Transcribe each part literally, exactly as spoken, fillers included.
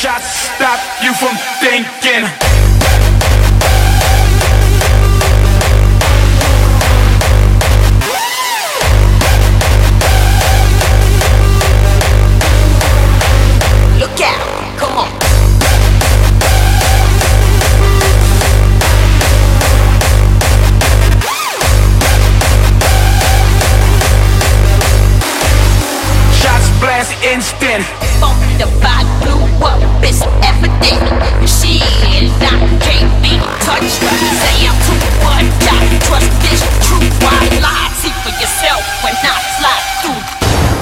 Headshots stop you from thinking. Look out, come on. Shots blast instant. Bump the bot blew up, it's evident. Shit, I can't be touched. Say I'm too much, I trust this true. Why lie? See for yourself when I fly through.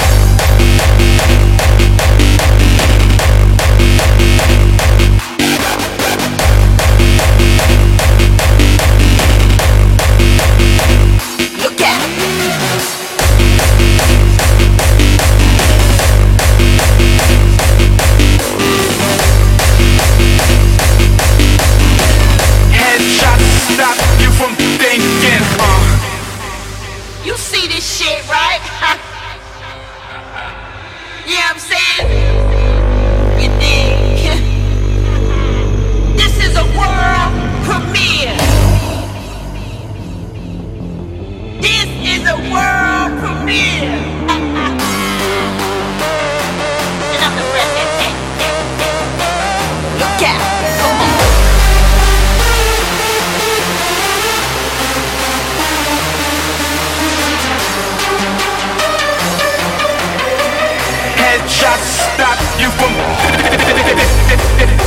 You see this shit, right? You know what I'm saying? You dig? This is a world premiere. This is a world premiere. And I'm the president. Look out, come on. Headshots stop you from